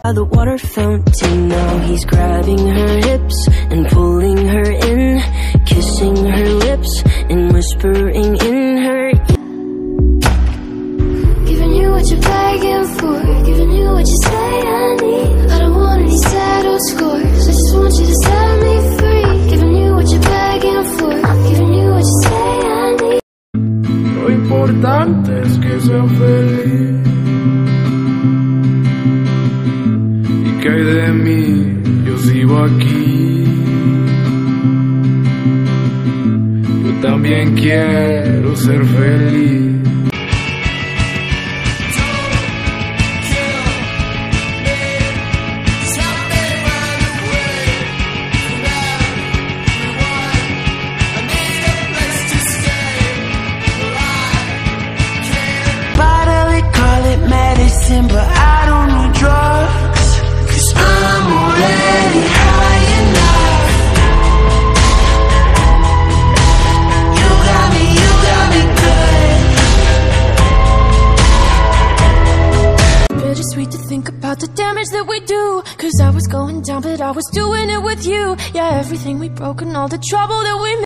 The water fountain, now he's grabbing her hips and pulling her in, kissing her lips and whispering in her ear. Giving you what you're begging for, giving you what you say I need. I don't want any settled scores, I just want you to set me free. Giving you what you're begging for, giving you what you say I need. Lo importante es que sea feliz. ¿Qué hay de mí? Yo sigo aquí. Yo también quiero ser feliz. Finally call it medicine, but I don't need drugs. I'm already high enough. You got me good. Bittersweet to think about the damage that we do. Cause I was going down, but I was doing it with you. Yeah, everything we broke and all the trouble that we made.